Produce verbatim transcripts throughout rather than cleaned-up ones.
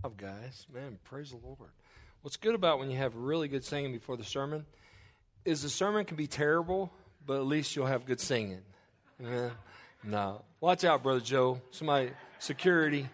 Up, guys. Man, praise the Lord. What's good about when you have really good singing before the sermon is the sermon can be terrible, but at least you'll have good singing. Amen? No. Watch out, Brother Joe. Somebody, security.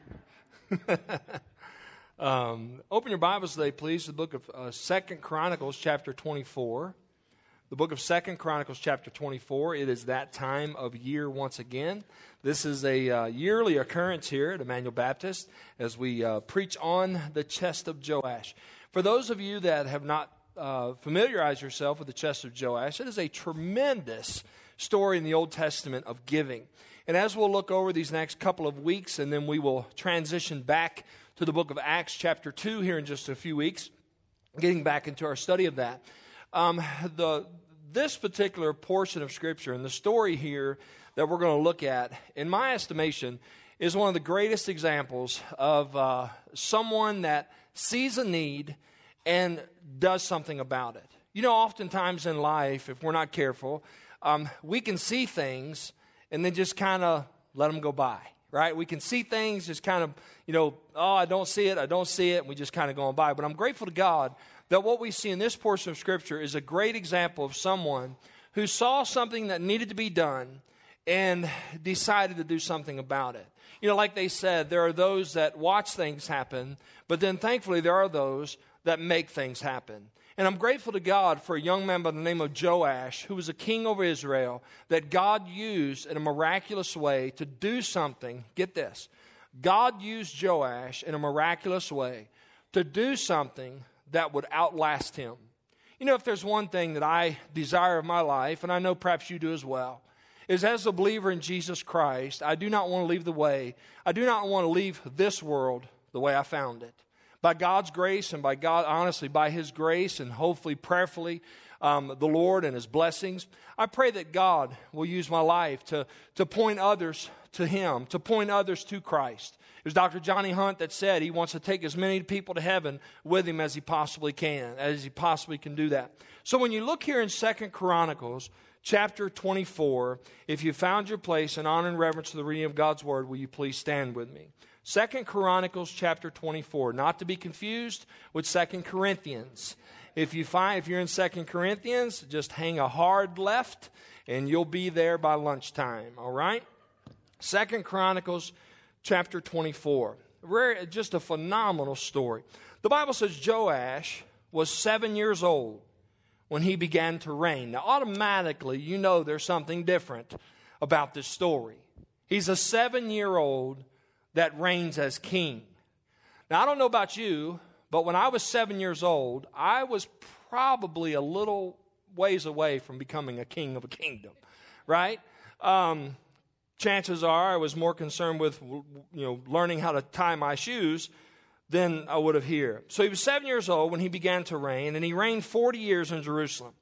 um, open your Bibles today, please, to the book of uh, Second Chronicles, chapter twenty-four. The book of Second Chronicles, chapter twenty-four. It is that time of year once again. This is a uh, yearly occurrence here at Emmanuel Baptist as we uh, preach on the chest of Joash. For those of you that have not uh, familiarized yourself with the chest of Joash, it is a tremendous story in the Old Testament of giving. And as we'll look over these next couple of weeks, and then we will transition back to the book of Acts, chapter two, here in just a few weeks, getting back into our study of that. Um, the this particular portion of Scripture and the story here that we're going to look at, in my estimation, is one of the greatest examples of uh, someone that sees a need and does something about it. You know, oftentimes in life, if we're not careful, um, we can see things and then just kind of let them go by, right? We can see things just kind of, you know, oh, I don't see it, I don't see it, and we just kind of go on by. But I'm grateful to God that what we see in this portion of Scripture is a great example of someone who saw something that needed to be done and decided to do something about it. You know, like they said, there are those that watch things happen, but then thankfully there are those that make things happen. And I'm grateful to God for a young man by the name of Joash, who was a king over Israel, that God used in a miraculous way to do something. Get this. God used Joash in a miraculous way to do something that would outlast him. You know, if there's one thing that I desire of my life, and I know perhaps you do as well, is as a believer in Jesus Christ, I do not want to leave the way, I do not want to leave this world the way I found it. By God's grace and by God, honestly, by His grace and hopefully, prayerfully, um, the Lord and His blessings, I pray that God will use my life to, to point others to Him, to point others to Christ. It was Doctor Johnny Hunt that said he wants to take as many people to heaven with him as he possibly can, as he possibly can do that. So when you look here in Second Chronicles, chapter twenty-four, if you found your place in honor and reverence to the reading of God's Word, will you please stand with me? Second Chronicles, chapter twenty-four, not to be confused with Second Corinthians. If you find, if you're in Second Corinthians, just hang a hard left, and you'll be there by lunchtime. All right? Second Chronicles, chapter twenty-four, just a phenomenal story. The Bible says Joash was seven years old when he began to reign. Now, automatically, you know there's something different about this story. He's a seven-year-old that reigns as king. Now, I don't know about you, but when I was seven years old, I was probably a little ways away from becoming a king of a kingdom, right? Um, chances are I was more concerned with, you know, learning how to tie my shoes than I would have here. So he was seven years old when he began to reign, and he reigned forty years in Jerusalem.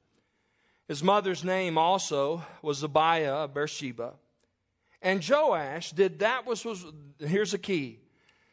His mother's name also was Abiah of Beersheba. And Joash did that which was, here's the key,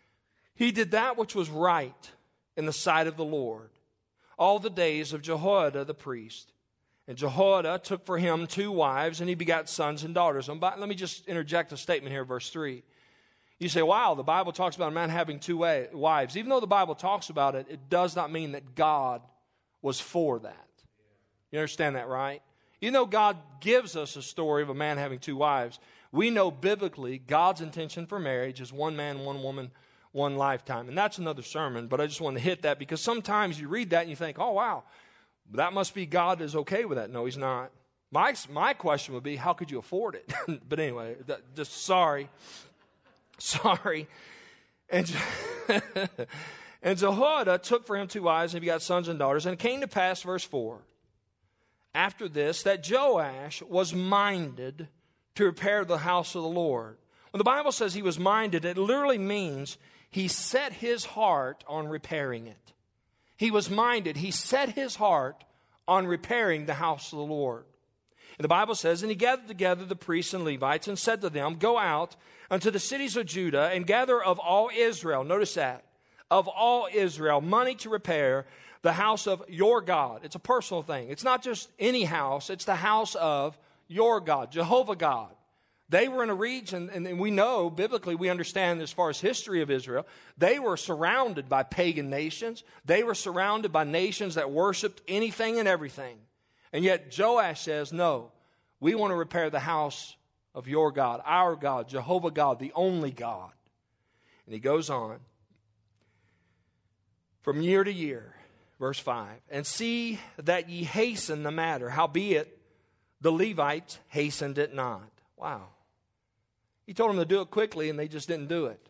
he did that which was right in the sight of the Lord all the days of Jehoiada the priest. And Jehoiada took for him two wives, and he begat sons and daughters. And by, let me just interject a statement here, verse three. You say, wow, the Bible talks about a man having two wives. Even though the Bible talks about it, it does not mean that God was for that. You understand that, right? Even though God gives us a story of a man having two wives, we know biblically God's intention for marriage is one man, one woman, one lifetime. And that's another sermon, but I just want to hit that because sometimes you read that and you think, oh, wow, that must be God is okay with that. No, He's not. My, my question would be, how could you afford it? But anyway, that, just sorry. Sorry. And, and Jehoiada took for him two wives, and he got sons and daughters. And it came to pass, verse four, after this, that Joash was minded to repair the house of the Lord. When the Bible says he was minded, it literally means he set his heart on repairing it. He was minded. He set his heart on repairing the house of the Lord. And the Bible says, and he gathered together the priests and Levites and said to them, go out unto the cities of Judah and gather of all Israel, notice that, of all Israel, money to repair the house of your God. It's a personal thing. It's not just any house. It's the house of your God, Jehovah God, They were in a region, and we know, biblically, we understand as far as history of Israel, they were surrounded by pagan nations. They were surrounded by nations that worshiped anything and everything. And yet Joash says, no, we want to repair the house of your God, our God, Jehovah God, the only God. And he goes on, from year to year, verse five, and see that ye hasten the matter, howbeit the Levites hastened it not. Wow. He told them to do it quickly, and they just didn't do it.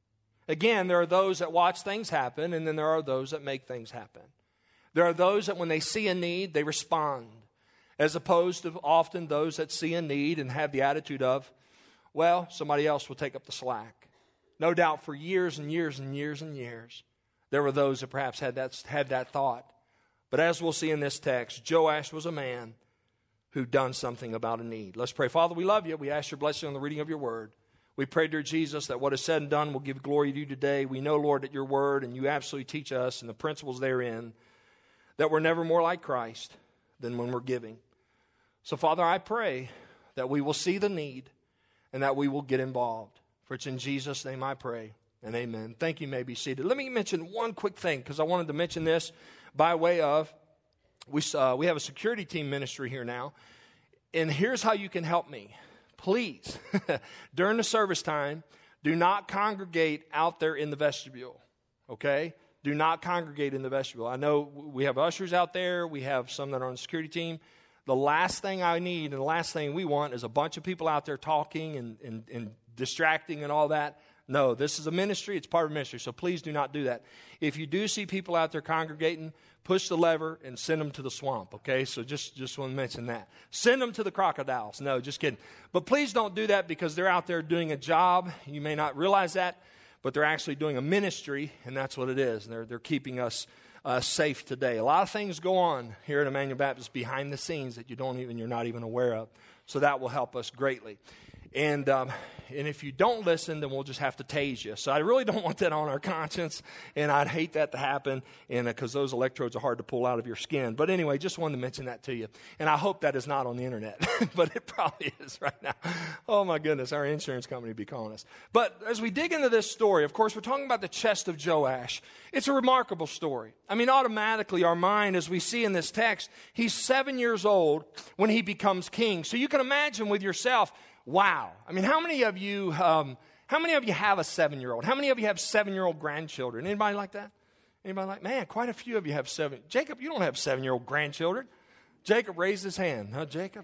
Again, there are those that watch things happen, and then there are those that make things happen. There are those that when they see a need, they respond, as opposed to often those that see a need and have the attitude of, well, somebody else will take up the slack. No doubt for years and years and years and years, there were those that perhaps had that, had that thought. But as we'll see in this text, Joash was a man who done something about a need. Let's pray. Father, we love you. We ask your blessing on the reading of your word. We pray, dear Jesus, that what is said and done will give glory to you today. We know, Lord, that your word and you absolutely teach us and the principles therein, that we're never more like Christ than when we're giving. So, Father, I pray that we will see the need and that we will get involved. For it's in Jesus' name I pray, and amen. Thank you. You may be seated. Let me mention one quick thing, because I wanted to mention this by way of, we, uh, we have a security team ministry here now, and here's how you can help me. Please, during the service time, do not congregate out there in the vestibule, okay? Do not congregate in the vestibule. I know we have ushers out there. We have some that are on the security team. The last thing I need and the last thing we want is a bunch of people out there talking and, and, and distracting and all that. No, this is a ministry. It's part of ministry, so please do not do that. If you do see people out there congregating, push the lever and send them to the swamp, okay? So just, just want to mention that. Send them to the crocodiles. No, just kidding. But please don't do that because they're out there doing a job. You may not realize that, but they're actually doing a ministry, and that's what it is. They're, they're keeping us uh, safe today. A lot of things go on here at Emmanuel Baptist behind the scenes that you don't even, you're not even aware of. So that will help us greatly. And um, and if you don't listen, then we'll just have to tase you. So I really don't want that on our conscience, and I'd hate that to happen, and because uh, those electrodes are hard to pull out of your skin. But anyway, just wanted to mention that to you. And I hope that is not on the internet, but it probably is right now. Oh my goodness, our insurance company would be calling us. But as we dig into this story, of course, we're talking about the chest of Joash. It's a remarkable story. I mean, automatically our mind, as we see in this text, he's seven years old when he becomes king. So you can imagine with yourself, wow. I mean, how many of you, um, how many of you have a seven-year-old? How many of you have seven-year-old grandchildren? Anybody like that? Anybody like, man, quite a few of you have seven. Jacob, you don't have seven-year-old grandchildren. Jacob raised his hand. Huh, Jacob?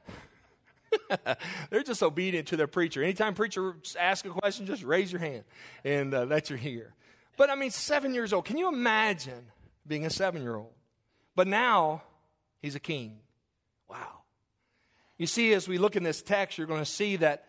They're just obedient to their preacher. Anytime preacher asks a question, just raise your hand, and uh, that you're here. But, I mean, seven years old. Can you imagine being a seven-year-old? But now he's a king. Wow. You see, as we look in this text, you're going to see that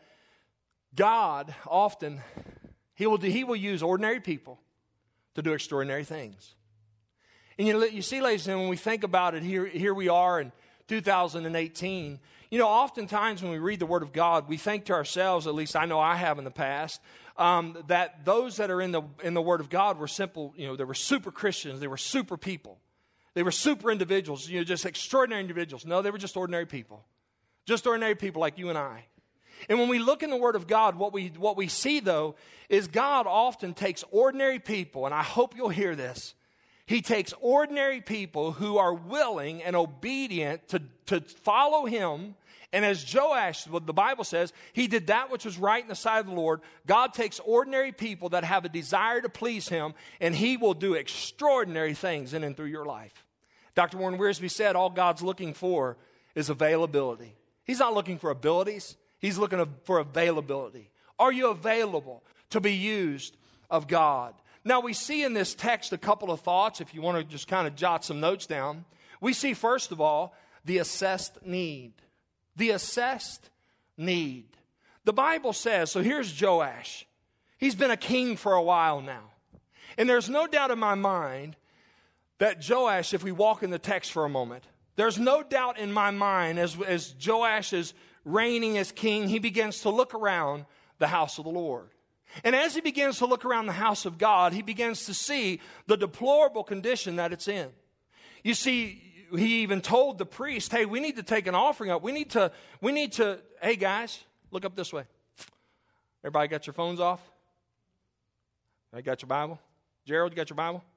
God often, he will, do, he will use ordinary people to do extraordinary things. And you, you see, ladies and gentlemen, when we think about it, here, here we are in two thousand eighteen. You know, oftentimes when we read the Word of God, we think to ourselves, at least I know I have in the past, um, that those that are in the in the Word of God were simple, you know, they were super Christians, they were super people. They were super individuals, you know, just extraordinary individuals. No, they were just ordinary people. Just ordinary people like you and I. And when we look in the Word of God, what we what we see, though, is God often takes ordinary people, and I hope you'll hear this. He takes ordinary people who are willing and obedient to, to follow Him. And as Joash, what the Bible says, he did that which was right in the sight of the Lord. God takes ordinary people that have a desire to please Him, and He will do extraordinary things in and through your life. Doctor Warren Wiersbe said, all God's looking for is availability. He's not looking for abilities. He's looking for availability. Are you available to be used of God? Now, we see in this text a couple of thoughts, if you want to just kind of jot some notes down. We see, first of all, the assessed need. The assessed need. The Bible says, so here's Joash. He's been a king for a while now. And there's no doubt in my mind that Joash, if we walk in the text for a moment, there's no doubt in my mind as, as Joash is reigning as king, he begins to look around the house of the Lord. And as he begins to look around the house of God, he begins to see the deplorable condition that it's in. You see, he even told the priest, hey, we need to take an offering up. We need to, we need to, hey guys, Look up this way. Everybody got your phones off? I got your Bible? Gerald, you got your Bible?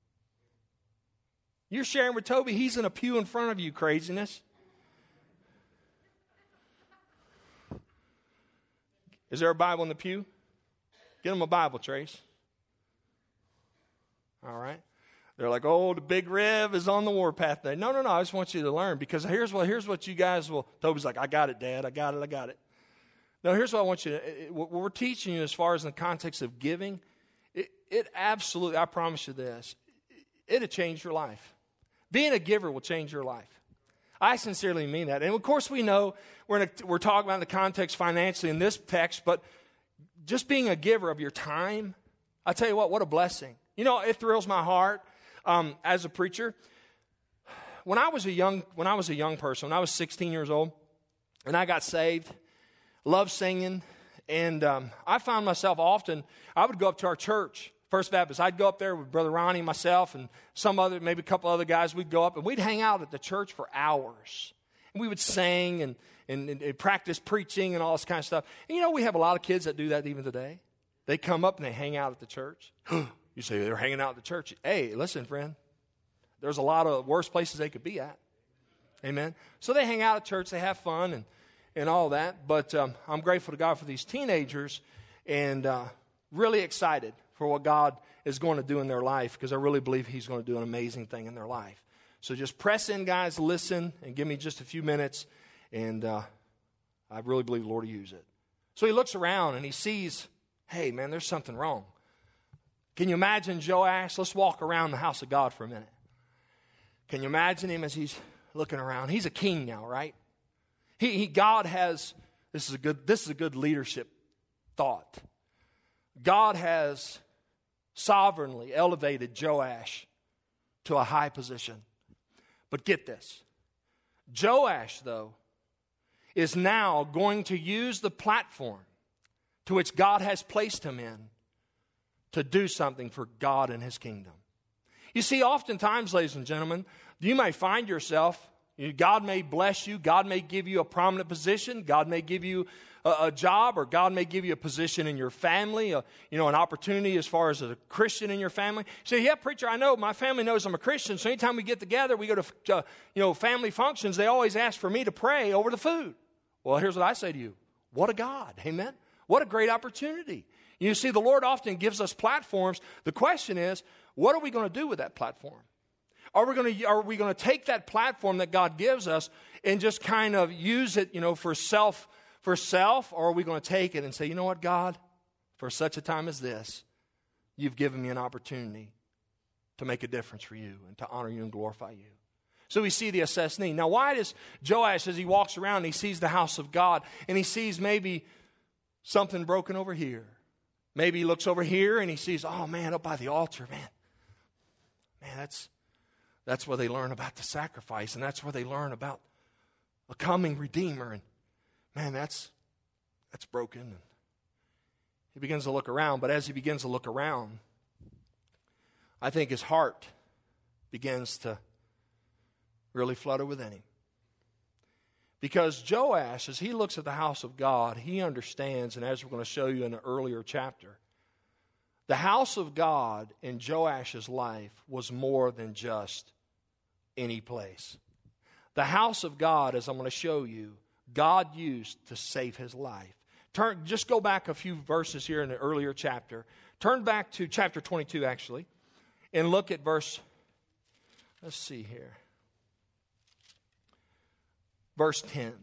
You're sharing with Toby. He's in a pew in front of you, craziness. Is there a Bible in the pew? Get him a Bible, Trace. All right. They're like, oh, the big Rev is on the warpath today. No, no, no. I just want you to learn because here's what here's what you guys will. Toby's like, I got it, Dad. I got it. I got it. No, here's what I want you to. What we're teaching you as far as in the context of giving, it, it absolutely, I promise you this, it'll change your life. Being a giver will change your life. I sincerely mean that. And of course, we know we're in a, we're talking about the context financially in this text, but just being a giver of your time, I tell you what, what a blessing. You know, it thrills my heart um, as a preacher. When I was a young when I was a young person, when I was sixteen years old, and I got saved, loved singing, and um, I found myself often, I would go up to our church, First Baptist. I'd go up there with Brother Ronnie, myself, and some other, maybe a couple other guys. We'd go up, and we'd hang out at the church for hours. And we would sing and, and, and, and practice preaching and all this kind of stuff. And you know, we have a lot of kids that do that even today. They come up and they hang out at the church. You say they're hanging out at the church. Hey, listen, friend. There's a lot of worse places they could be at. Amen. So they hang out at church. They have fun and, and all that. But um, I'm grateful to God for these teenagers and uh, really excited for what God is going to do in their life because I really believe He's going to do an amazing thing in their life. So just press in, guys, listen, and give me just a few minutes, and uh, I really believe the Lord will use it. So he looks around, and he sees, hey, man, there's something wrong. Can you imagine Joash? Let's walk around the house of God for a minute. Can you imagine him as he's looking around? He's a king now, right? He, he God has, this is a good, this is a good leadership thought. God has sovereignly elevated Joash to a high position. But get this. Joash, though, is now going to use the platform to which God has placed him in to do something for God and His kingdom. You see, oftentimes, ladies and gentlemen, you may find yourself, God may bless you, God may give you a prominent position, God may give you a, a job, or God may give you a position in your family, a, you know, an opportunity as far as a Christian in your family. You say, yeah, preacher, I know, my family knows I'm a Christian, so anytime we get together, we go to, to you know, family functions, they always ask for me to pray over the food. Well, here's what I say to you. What a God, amen? What a great opportunity. You see, the Lord often gives us platforms. The question is, what are we going to do with that platform? Are we going to are we going to take that platform that God gives us and just kind of use it, you know, for self for self, or are we going to take it and say, you know what, God, for such a time as this, you've given me an opportunity to make a difference for you and to honor you and glorify you. So we see the assessed need. Now, why does Joash, as he walks around, and he sees the house of God, and he sees maybe something broken over here? Maybe he looks over here and he sees, oh man, up by the altar, man. Man, that's that's where they learn about the sacrifice, and that's where they learn about a coming Redeemer. And man, that's that's broken. And he begins to look around, but as he begins to look around, I think his heart begins to really flutter within him. Because Joash, as he looks at the house of God, he understands, and as we're going to show you in an earlier chapter, the house of God in Joash's life was more than just any place. The house of God, as I'm going to show you, God used to save his life. Turn, just go back a few verses here in the earlier chapter. Turn back to chapter twenty-two, actually, and look at verse, let's see here. Verse ten. It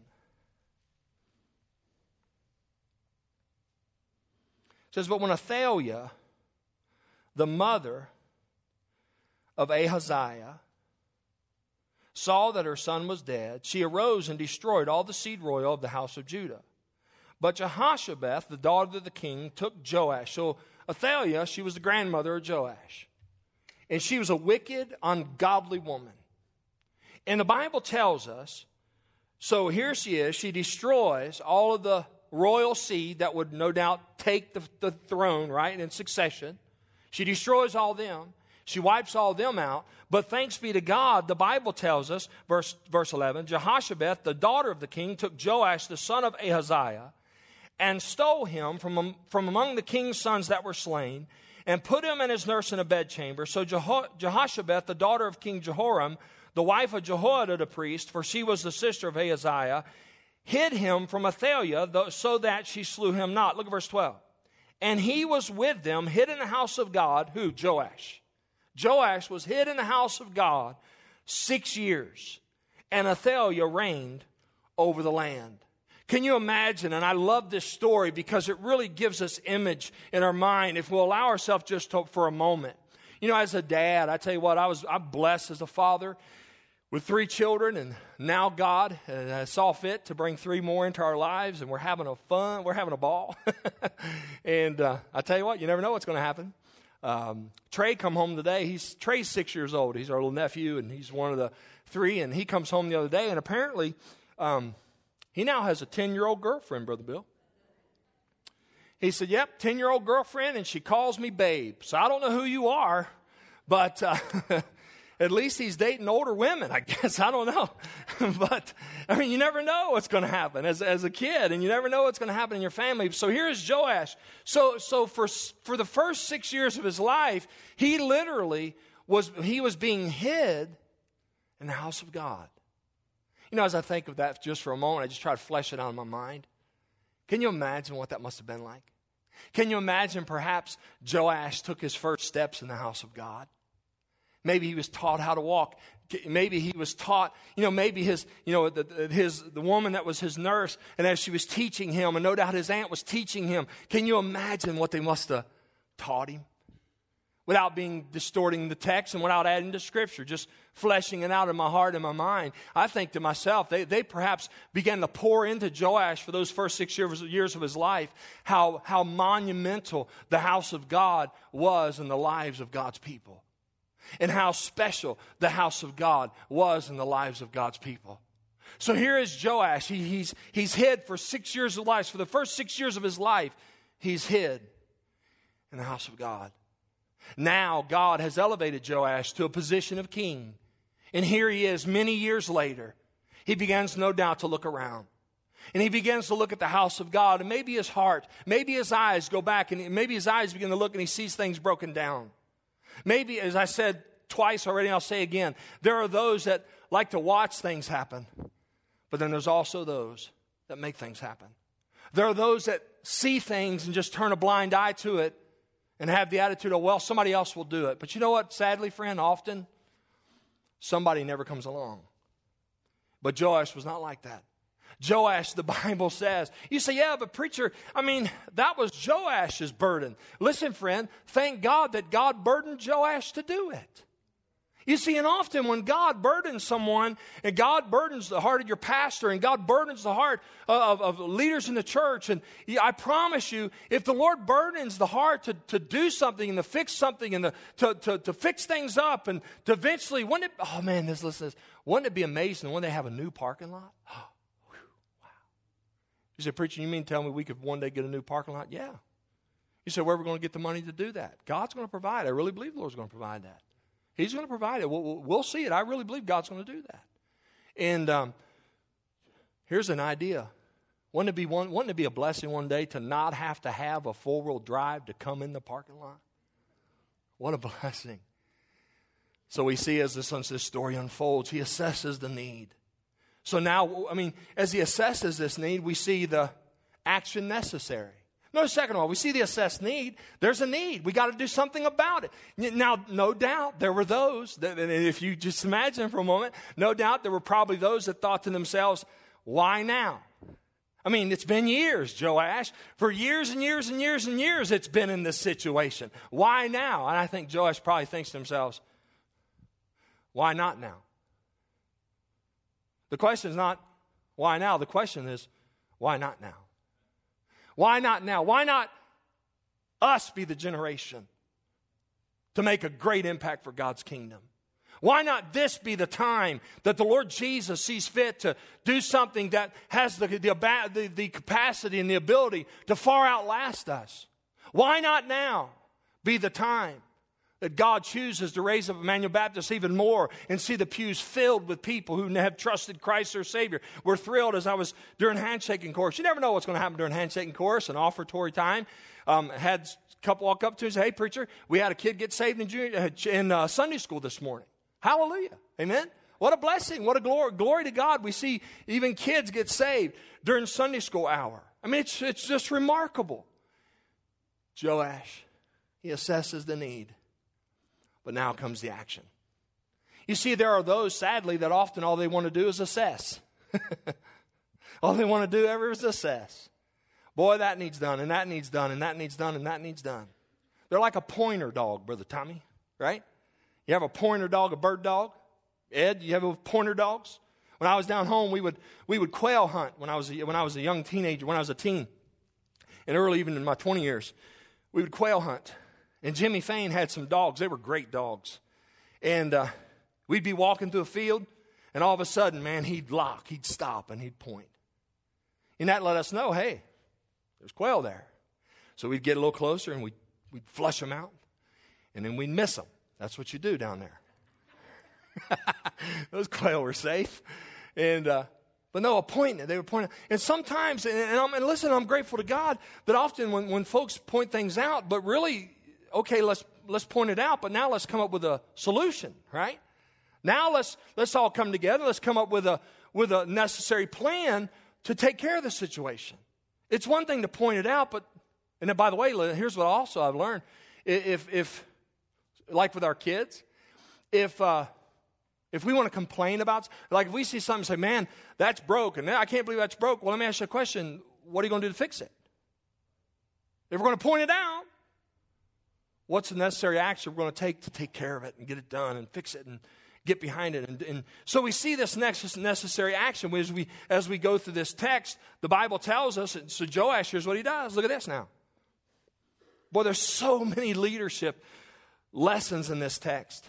says, but when Athaliah, the mother of Ahaziah, saw that her son was dead, she arose and destroyed all the seed royal of the house of Judah. But Jehoshabeth, the daughter of the king, took Joash. So Athaliah, she was the grandmother of Joash. And she was a wicked, ungodly woman. And the Bible tells us, so here she is, she destroys all of the royal seed that would no doubt take the, the throne, right, in succession. She destroys all them. She wipes all them out. But thanks be to God, the Bible tells us, verse, verse eleven, Jehoshabeth, the daughter of the king, took Joash, the son of Ahaziah, and stole him from, from among the king's sons that were slain, and put him and his nurse in a bedchamber. So Jeho- Jehoshabeth, the daughter of King Jehoram, the wife of Jehoiada the priest, for she was the sister of Ahaziah, hid him from Athaliah, so that she slew him not. Look at verse twelve. And he was with them, hid in the house of God. Who? Joash. Joash was hid in the house of God six years. And Athaliah reigned over the land. Can you imagine? And I love this story because it really gives us image in our mind if we'll allow ourselves just to, for a moment. You know, as a dad, I tell you what, I was, I'm blessed as a father with three children, and now God uh, saw fit to bring three more into our lives, and we're having a fun, we're having a ball. and uh, I tell you what, you never know what's going to happen. Um, Trey come home today. He's Trey's six years old. He's our little nephew, and he's one of the three. And he comes home the other day, and apparently um, he now has a ten-year-old girlfriend, Brother Bill. He said, "Yep, ten-year-old girlfriend, and she calls me babe." So I don't know who you are, but uh, at least he's dating older women, I guess. I don't know. But, I mean, you never know what's going to happen as, as a kid, and you never know what's going to happen in your family. So here's Joash. So so for for the first six years of his life, he literally was, he was being hid in the house of God. You know, as I think of that just for a moment, I just try to flesh it out in my mind. Can you imagine what that must have been like? Can you imagine perhaps Joash took his first steps in the house of God? Maybe he was taught how to walk. Maybe he was taught, you know, maybe his, you know, the, his, the woman that was his nurse, and as she was teaching him, and no doubt his aunt was teaching him, can you imagine what they must have taught him? Without being distorting the text and without adding to Scripture, just fleshing it out in my heart and my mind. I think to myself, they, they perhaps began to pour into Joash for those first six years, years of his life, how, how monumental the house of God was in the lives of God's people. And how special the house of God was in the lives of God's people. So here is Joash. He, he's, he's hid for six years of life. For the first six years of his life, he's hid in the house of God. Now God has elevated Joash to a position of king. And here he is many years later. He begins no doubt to look around. And he begins to look at the house of God. And maybe his heart, maybe his eyes go back. And maybe his eyes begin to look and he sees things broken down. Maybe, as I said twice already, and I'll say again, there are those that like to watch things happen. But then there's also those that make things happen. There are those that see things and just turn a blind eye to it and have the attitude of, well, somebody else will do it. But you know what, sadly, friend, often somebody never comes along. But Joash was not like that. Joash, the Bible says. You say, yeah, but preacher, I mean, that was Joash's burden. Listen, friend, thank God that God burdened Joash to do it. You see, and often when God burdens someone, and God burdens the heart of your pastor, and God burdens the heart of, of leaders in the church, and I promise you, if the Lord burdens the heart to, to do something and to fix something and to, to, to fix things up and to eventually, wouldn't it, oh man, this, listen, this, wouldn't it be amazing when they have a new parking lot? You say, preacher, you mean tell me we could one day get a new parking lot? Yeah. You say, where are we going to get the money to do that? God's going to provide. I really believe the Lord's going to provide that. He's going to provide it. We'll, we'll, we'll see it. I really believe God's going to do that. And um, here's an idea. Wouldn't it be one? Wouldn't it be a blessing one day to not have to have a four-wheel drive to come in the parking lot? What a blessing. So we see as this, as this story unfolds, he assesses the need. So now, I mean, as he assesses this need, we see the action necessary. Notice second of all, we see the assessed need. There's a need. We got to do something about it. Now, no doubt there were those, that, and if you just imagine for a moment, no doubt there were probably those that thought to themselves, why now? I mean, it's been years, Joash. For years and years and years and years it's been in this situation. Why now? And I think Joash probably thinks to themselves, why not now? The question is not, why now? The question is, why not now? Why not now? Why not us be the generation to make a great impact for God's kingdom? Why not this be the time that the Lord Jesus sees fit to do something that has the, the, the, the capacity and the ability to far outlast us? Why not now be the time That God chooses to raise up Emmanuel Baptist even more and see the pews filled with people who have trusted Christ their Savior. We're thrilled as I was during handshaking course. You never know what's going to happen during handshaking course, an offertory time. Um, had a couple walk up to me and say, hey, preacher, we had a kid get saved in, junior, in uh, Sunday school this morning. Hallelujah. Amen. What a blessing. What a glory. Glory to God. We see even kids get saved during Sunday school hour. I mean, it's, it's just remarkable. Joash, he assesses the need. But now comes the action. You see, there are those, sadly, that often all they want to do is assess. All they want to do ever is assess. Boy, that needs done, and that needs done, and that needs done, and that needs done. They're like a pointer dog, Brother Tommy, right? You have a pointer dog, a bird dog. Ed, you have a pointer dogs? When I was down home, we would we would quail hunt when I was a, when I was a young teenager, when I was a teen, and early even in my twenty years. We would quail hunt. And Jimmy Fain had some dogs. They were great dogs. And uh, we'd be walking through a field, and all of a sudden, man, he'd lock, he'd stop, and he'd point. And that let us know, hey, there's quail there. So we'd get a little closer, and we'd, we'd flush them out, and then we'd miss them. That's what you do down there. Those quail were safe. And uh, but no, a point, they were pointing. And sometimes, and, and, I'm, and listen, I'm grateful to God that often when, when folks point things out, but really, okay, let's let's point it out, but now let's come up with a solution, right? Now let's let's all come together. Let's come up with a with a necessary plan to take care of the situation. It's one thing to point it out, but and then by the way, here's what also I've learned: if if like with our kids, if uh, if we want to complain about, like if we see something and say, "Man, that's broke," and I can't believe that's broke. Well, let me ask you a question: what are you going to do to fix it? If we're going to point it out, what's the necessary action we're going to take to take care of it and get it done and fix it and get behind it? And, and so we see this next necessary action as we as we go through this text. The Bible tells us, and so Joash, here's what he does. Look at this now. Boy, there's so many leadership lessons in this text.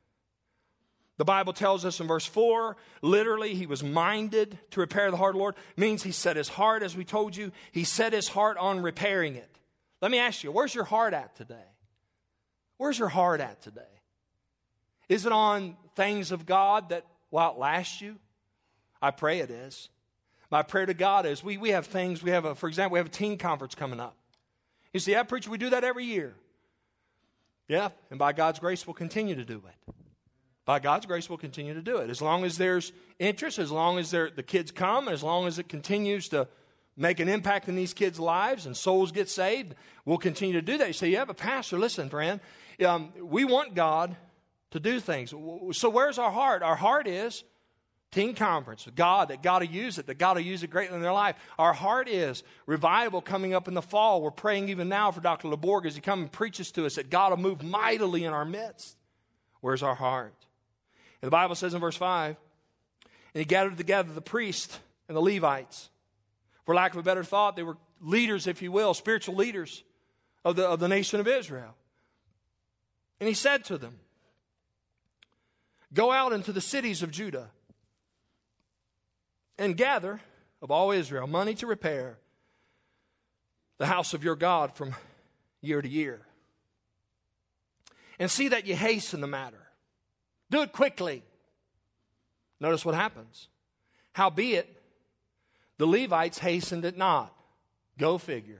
The Bible tells us in verse four, literally, he was minded to repair the heart of the Lord. Means he set his heart, as we told you, he set his heart on repairing it. Let me ask you, where's your heart at today? Where's your heart at today? Is it on things of God that will outlast you? I pray it is. My prayer to God is we, we have things, we have a, for example, we have a teen conference coming up. You see, I preach, we do that every year. Yeah, and by God's grace, we'll continue to do it. By God's grace, we'll continue to do it. As long as there's interest, as long as the kids come, as long as it continues to make an impact in these kids' lives and souls get saved, we'll continue to do that. You say, yeah, but pastor, listen, friend, um, we want God to do things. So where's our heart? Our heart is teen conference, God, that God will use it, that God will use it greatly in their life. Our heart is revival coming up in the fall. We're praying even now for Doctor LeBorg as he comes and preaches to us that God will move mightily in our midst. Where's our heart? And the Bible says in verse five, and he gathered together the priests and the Levites. For lack of a better thought, they were leaders, if you will, spiritual leaders of the, of the nation of Israel. And he said to them, go out into the cities of Judah and gather of all Israel money to repair the house of your God from year to year. And see that you hasten the matter. Do it quickly. Notice what happens. Howbeit, the Levites hastened it not. Go figure.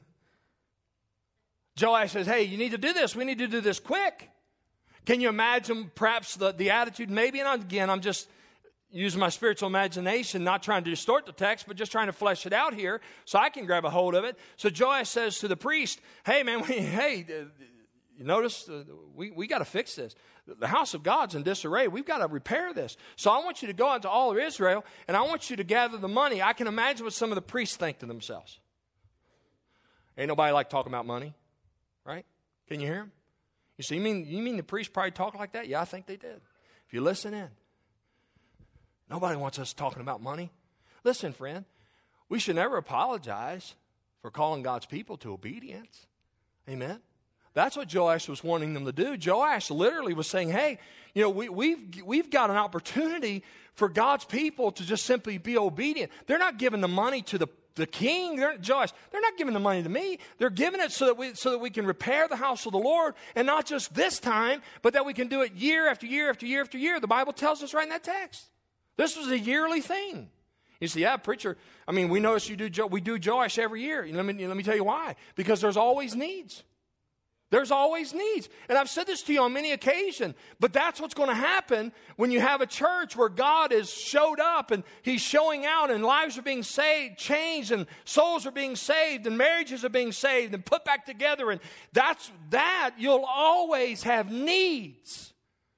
Joash says, hey, you need to do this. We need to do this quick. Can you imagine perhaps the, the attitude? Maybe, and again, I'm just using my spiritual imagination, not trying to distort the text, but just trying to flesh it out here so I can grab a hold of it. So Joash says to the priest, hey, man, we, hey, you notice uh, we, we got to fix this. The house of God's in disarray. We've got to repair this. So I want you to go out to all of Israel, and I want you to gather the money. I can imagine what some of the priests think to themselves. Ain't nobody like talking about money, right? Can you hear them? You see, you mean, you mean the priests probably talk like that? Yeah, I think they did. If you listen in. Nobody wants us talking about money. Listen, friend, we should never apologize for calling God's people to obedience. Amen? That's what Joash was wanting them to do. Joash literally was saying, hey, you know, we, we've, we've got an opportunity for God's people to just simply be obedient. They're not giving the money to the the king, they're, Joash, they're not giving the money to me. They're giving it so that we so that we can repair the house of the Lord, and not just this time, but that we can do it year after year after year after year. The Bible tells us right in that text. This was a yearly thing. You say, yeah, preacher, I mean, we notice you do jo- we do Joash every year. Let me, let me tell you why. Because there's always needs. There's always needs. And I've said this to you on many occasions, but that's what's going to happen when you have a church where God has showed up and He's showing out and lives are being saved, changed, and souls are being saved, and marriages are being saved and put back together. And that's that. You'll always have needs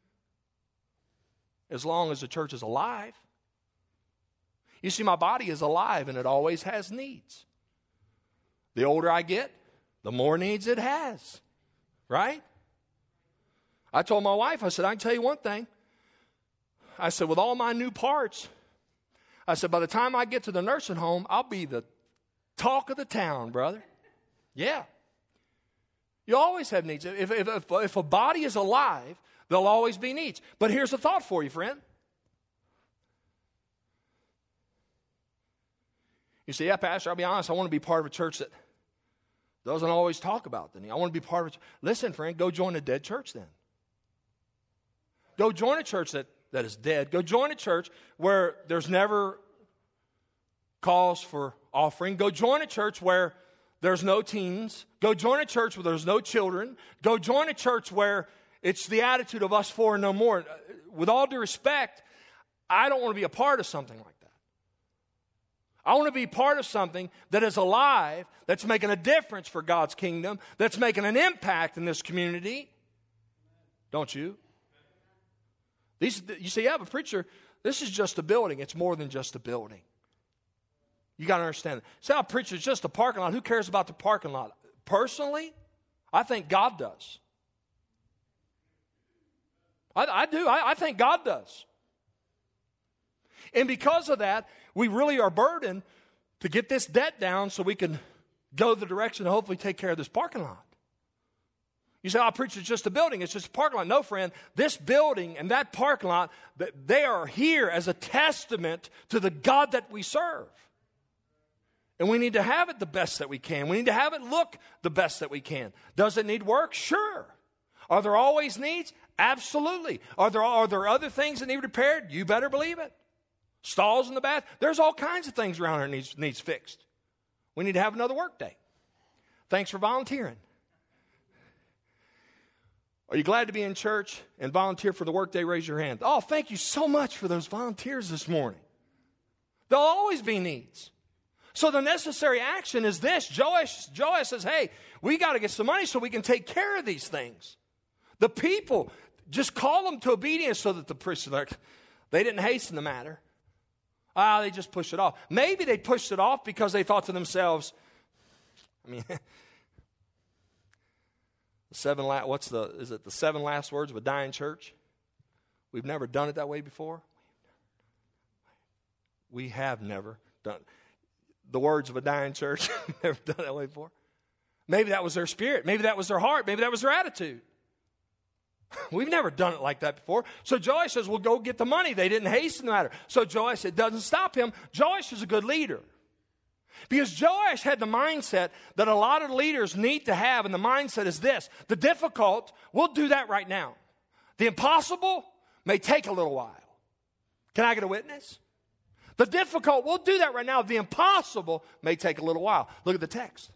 as long as the church is alive. You see, my body is alive and it always has needs. The older I get, the more needs it has. Right? I told my wife, I said, I can tell you one thing. I said, with all my new parts, I said, by the time I get to the nursing home, I'll be the talk of the town, brother. Yeah. You always have needs. If, if, if, if a body is alive, there'll always be needs. But here's a thought for you, friend. You say, yeah, Pastor, I'll be honest, I want to be part of a church that doesn't always talk about the need. I want to be part of it. Listen, friend, go join a dead church then. Go join a church that, that is dead. Go join a church where there's never calls for offering. Go join a church where there's no teens. Go join a church where there's no children. Go join a church where it's the attitude of us four and no more. With all due respect, I don't want to be a part of something like that. I want to be part of something that is alive, that's making a difference for God's kingdom, that's making an impact in this community. Don't you? These, you say, yeah, but preacher, this is just a building. It's more than just a building. You got to understand that. Say, oh, preacher, it's just a parking lot. Who cares about the parking lot? Personally, I think God does. I, I do. I, I think God does. And because of that, we really are burdened to get this debt down so we can go the direction and hopefully take care of this parking lot. You say, oh, preacher, it's just a building. It's just a parking lot. No, friend, this building and that parking lot, they are here as a testament to the God that we serve. And we need to have it the best that we can. We need to have it look the best that we can. Does it need work? Sure. Are there always needs? Absolutely. Are there, are there other things that need repaired? You better believe it. Stalls in the bath. There's all kinds of things around here that needs, needs fixed. We need to have another work day. Thanks for volunteering. Are you glad to be in church and volunteer for the work day? Raise your hand. Oh, thank you so much for those volunteers this morning. There'll always be needs. So the necessary action is this. Joash, Joash says, hey, we got to get some money so we can take care of these things. The people, just call them to obedience so that the priests, they didn't hasten the matter. Ah, they just pushed it off. Maybe they pushed it off because they thought to themselves, I mean, the seven la- what's the, is it the seven last words of a dying church? We've never done it that way before. We have never done it. The words of a dying church, we've never done it that way before. Maybe that was their spirit. Maybe that was their heart. Maybe that was their attitude. We've never done it like that before. So Joash says, well, go get the money. They didn't hasten the matter. So Joash, it doesn't stop him. Joash is a good leader. Because Joash had the mindset that a lot of leaders need to have, and the mindset is this. The difficult, we'll do that right now. The impossible may take a little while. Can I get a witness? The difficult, we'll do that right now. The impossible may take a little while. Look at the text.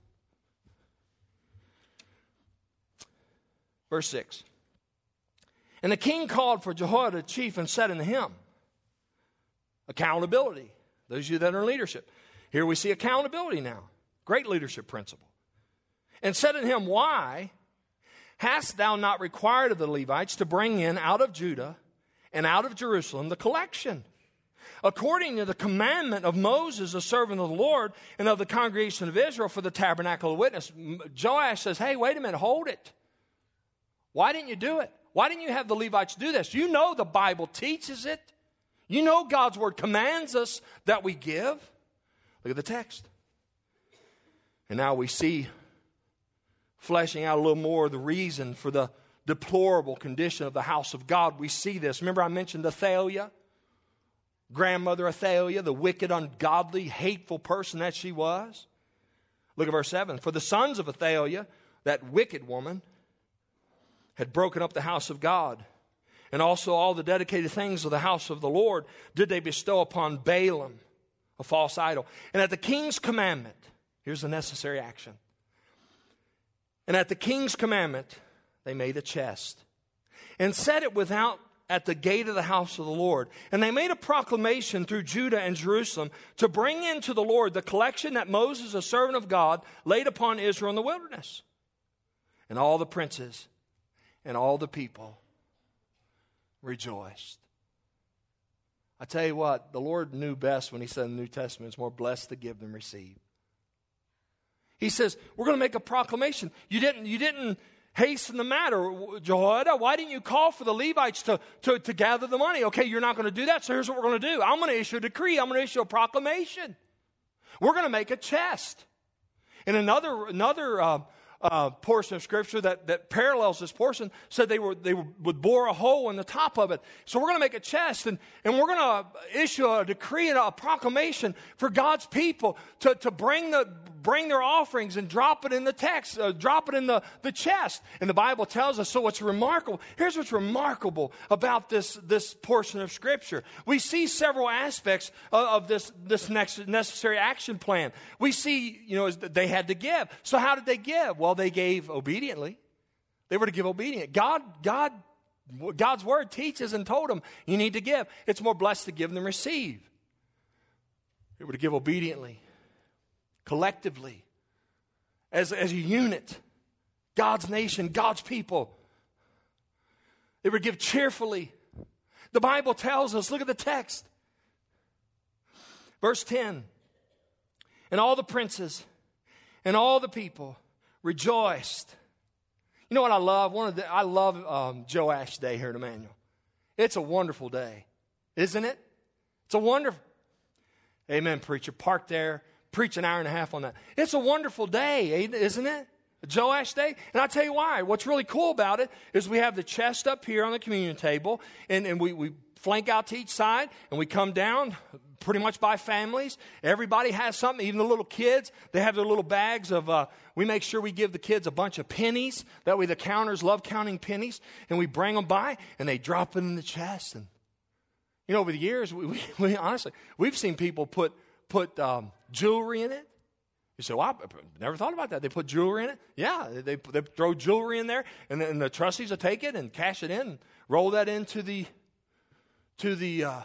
Verse six. And the king called for Jehoiada the chief and said unto him, accountability. Those of you that are in leadership. Here we see accountability now. Great leadership principle. And said unto him, why hast thou not required of the Levites to bring in out of Judah and out of Jerusalem the collection, according to the commandment of Moses, the servant of the Lord, and of the congregation of Israel for the tabernacle of witness? Joash says, hey, wait a minute, hold it. Why didn't you do it? Why didn't you have the Levites do this? You know the Bible teaches it. You know God's word commands us that we give. Look at the text. And now we see, fleshing out a little more, the reason for the deplorable condition of the house of God. We see this. Remember I mentioned Athaliah? grandmother Athaliah, the wicked, ungodly, hateful person that she was. Look at verse seven. For the sons of Athaliah, that wicked woman, had broken up the house of God, and also all the dedicated things of the house of the Lord did they bestow upon Balaam, a false idol. And at the king's commandment, here's the necessary action. And at the king's commandment, they made a chest and set it without at the gate of the house of the Lord. And they made a proclamation through Judah and Jerusalem to bring into the Lord the collection that Moses, a servant of God, laid upon Israel in the wilderness. And all the princes and all the people rejoiced. I tell you what, the Lord knew best when he said in the New Testament, it's more blessed to give than receive. He says, we're going to make a proclamation. You didn't, you didn't hasten the matter, Jehoiada. Why didn't you call for the Levites to, to, to gather the money? Okay, you're not going to do that, so here's what we're going to do. I'm going to issue a decree. I'm going to issue a proclamation. We're going to make a chest. And another, another uh, uh, portion of Scripture that, that parallels this portion said they were they would bore a hole in the top of it. So we're going to make a chest, and, and we're going to issue a decree and a proclamation for God's people to, to bring the bring their offerings and drop it in the text, uh, drop it in the, the chest. And the Bible tells us, so what's remarkable, here's what's remarkable about this, this portion of Scripture. We see several aspects of, of this, this next necessary action plan. We see, you know, they had to give. So how did they give? Well, they gave obediently. They were to give obediently. God, God, God's word teaches and told them, you need to give. It's more blessed to give than receive. They were to give obediently. Collectively, as, as a unit, God's nation, God's people. They would give cheerfully. The Bible tells us, look at the text. Verse ten. And all the princes and all the people rejoiced. You know what I love? One of the, I love um, Joash Day here at Emmanuel. It's a wonderful day, isn't it? It's a wonderful. Amen, preacher. Park there. Preach an hour and a half on that. It's a wonderful day, isn't it? Joash Day. And I'll tell you why. What's really cool about it is we have the chest up here on the communion table, and, and we, we flank out to each side, and we come down pretty much by families. Everybody has something, even the little kids. They have their little bags of, uh, we make sure we give the kids a bunch of pennies. That way the counters love counting pennies, and we bring them by, and they drop it in the chest. And, you know, over the years, we, we, we honestly, we've seen people put, put, um, jewelry in it. You say, well, I never thought about that. They put jewelry in it? Yeah, they, they throw jewelry in there, and the, and the trustees will take it and cash it in and roll that into the to the uh,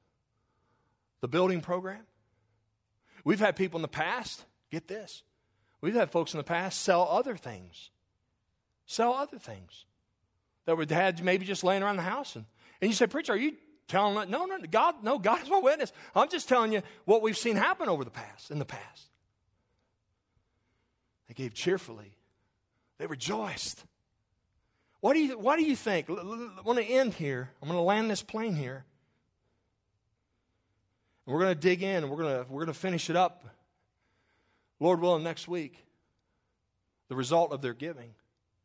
the building program. We've had people in the past, get this, we've had folks in the past sell other things. Sell other things that were had maybe just laying around the house. And, and you say, preacher, are you telling them? No, no, God, no, God is my witness. I'm just telling you what we've seen happen over the past, in the past. They gave cheerfully. They rejoiced. What do you, what do you think? I want to end here. I'm going to land this plane here. And we're going to dig in, and we're going to, we're going to finish it up, Lord willing, next week. The result of their giving.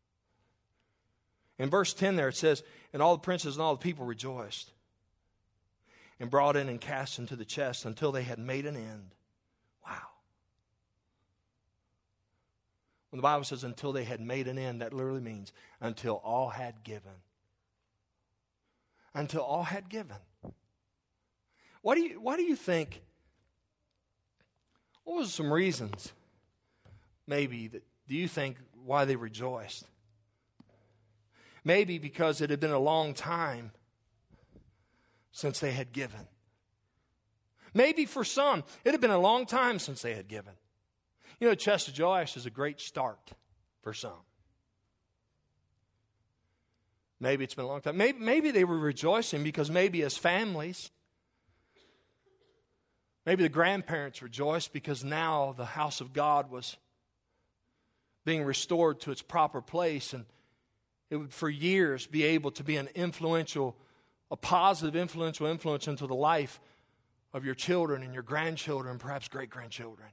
In verse ten there it says, and all the princes and all the people rejoiced, and brought in and cast into the chest until they had made an end. Wow. When the Bible says until they had made an end, that literally means until all had given. Until all had given. What do you, what do you think? What was some reasons, maybe, that do you think why they rejoiced? Maybe because it had been a long time since they had given. Maybe for some, it had been a long time since they had given. You know, the chest of Joash is a great start for some. Maybe it's been a long time. Maybe, maybe they were rejoicing because maybe as families, maybe the grandparents rejoiced because now the house of God was being restored to its proper place, and it would for years be able to be an influential, a positive influential influence into the life of your children and your grandchildren and perhaps great-grandchildren.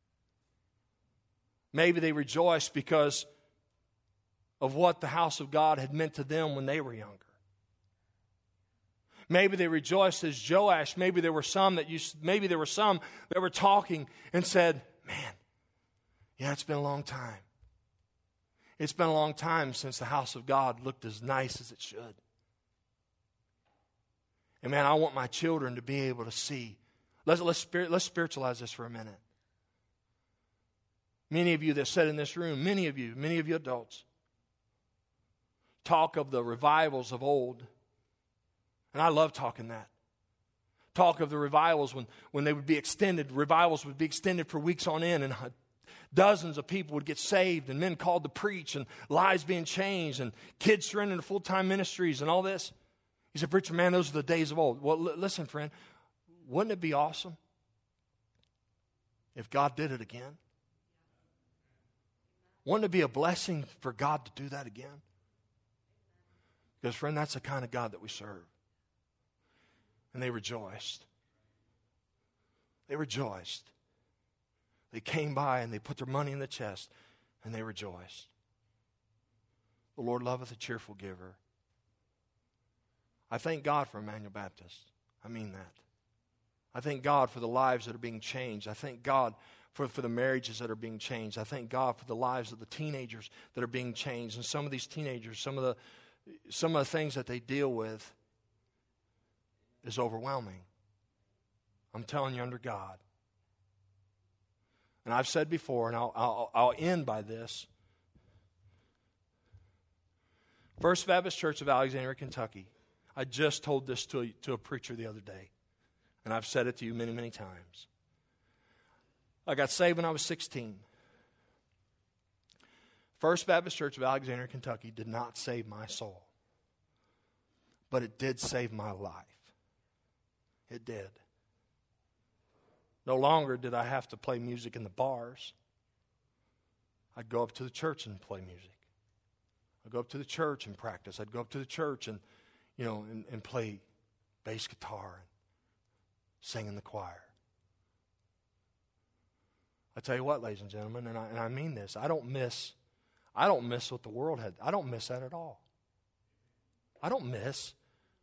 Maybe they rejoiced because of what the house of God had meant to them when they were younger. Maybe they rejoiced as Joash. Maybe there were some that you, maybe there were some that were talking and said, man, yeah, it's been a long time. It's been a long time since the house of God looked as nice as it should. And man, I want my children to be able to see. Let's, let's, spirit, let's spiritualize this for a minute. Many of you that sit in this room, many of you, many of you adults, talk of the revivals of old. And I love talking that. Talk of the revivals when, when they would be extended. Revivals would be extended for weeks on end, and dozens of people would get saved, and men called to preach, and lives being changed, and kids surrendering to full-time ministries and all this. He said, preacher, man, those are the days of old. Well, l- listen, friend, wouldn't it be awesome if God did it again? Wouldn't it be a blessing for God to do that again? Because, friend, that's the kind of God that we serve. And they rejoiced. They rejoiced. They came by and they put their money in the chest and they rejoiced. The Lord loveth a cheerful giver. I thank God for Emmanuel Baptist. I mean that. I thank God for the lives that are being changed. I thank God for, for the marriages that are being changed. I thank God for the lives of the teenagers that are being changed. And some of these teenagers, some of the some of the things that they deal with is overwhelming. I'm telling you, under God. And I've said before, and I'll, I'll, I'll end by this. First Baptist Church of Alexandria, Kentucky. I just told this to a, to a preacher the other day. And I've said it to you many, many times. I got saved when I was sixteen. First Baptist Church of Alexandria, Kentucky did not save my soul. But it did save my life. It did. No longer did I have to play music in the bars. I'd go up to the church and play music. I'd go up to the church and practice. I'd go up to the church and, you know, and, and play bass guitar and sing in the choir. I tell you what, ladies and gentlemen, and I, and I mean this, I don't miss, I don't miss what the world had. I don't miss that at all. I don't miss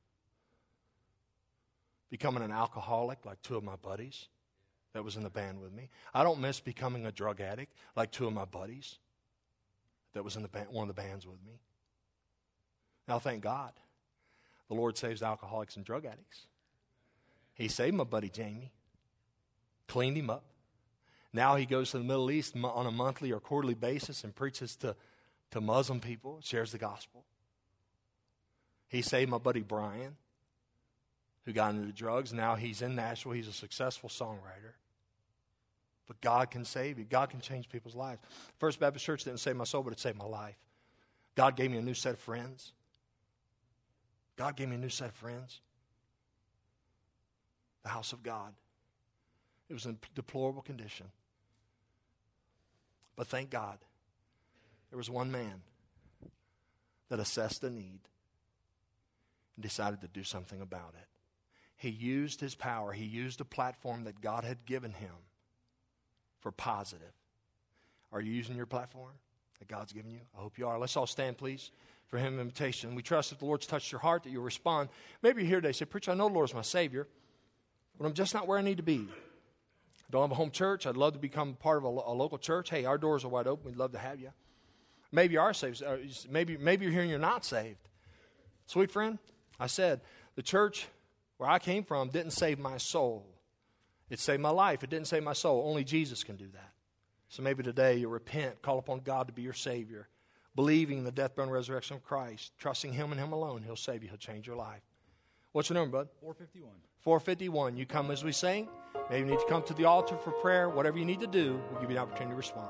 becoming an alcoholic like two of my buddies that was in the band with me. I don't miss becoming a drug addict like two of my buddies that was in the band, one of the bands with me. Now, thank God, the Lord saves alcoholics and drug addicts. He saved my buddy Jamie, cleaned him up. Now he goes to the Middle East on a monthly or quarterly basis and preaches to, to Muslim people, shares the gospel. He saved my buddy Brian, who got into drugs. Now he's in Nashville. He's a successful songwriter. But God can save you. God can change people's lives. First Baptist Church didn't save my soul, but it saved my life. God gave me a new set of friends. God gave me a new set of friends. The house of God. It was in deplorable condition. But thank God, there was one man that assessed the need and decided to do something about it. He used his power. He used a platform that God had given him for positive. Are you using your platform that God's given you? I hope you are. Let's all stand, please, for hymn of invitation. We trust that the Lord's touched your heart, that you'll respond. Maybe you're here today, say, preacher, I know the Lord's my Savior, but I'm just not where I need to be. I don't have a home church. I'd love to become part of a, a local church. Hey, our doors are wide open. We'd love to have you. Maybe you are saved. Maybe, maybe you're here and you're not saved. Sweet friend, I said, the church where I came from didn't save my soul. It saved my life. It didn't save my soul. Only Jesus can do that. So maybe today you repent, call upon God to be your Savior, believing in the death, burial, and resurrection of Christ, trusting Him and Him alone. He'll save you. He'll change your life. What's your number, bud? four fifty-one. four fifty-one. You come as we sing. Maybe you need to come to the altar for prayer. Whatever you need to do, we'll give you an opportunity to respond.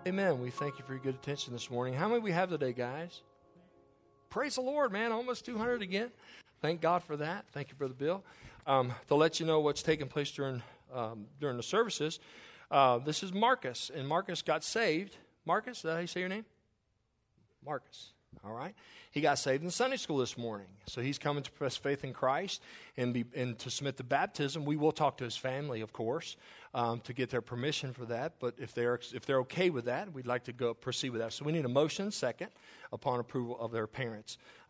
Amen. We thank you for your good attention this morning. How many we have today, guys? Praise the Lord, man. Almost two hundred again. Thank God for that. Thank you, Brother Bill. Um, to let you know what's taking place during um, during the services, uh, this is Marcus, and Marcus got saved. Marcus, is that how you say your name? Marcus. All right. He got saved in Sunday school this morning. So he's coming to profess faith in Christ and be, and to submit to baptism. We will talk to his family, of course, um, to get their permission for that. But if they're if they're okay with that, we'd like to go proceed with that. So we need a motion, second, upon approval of their parents.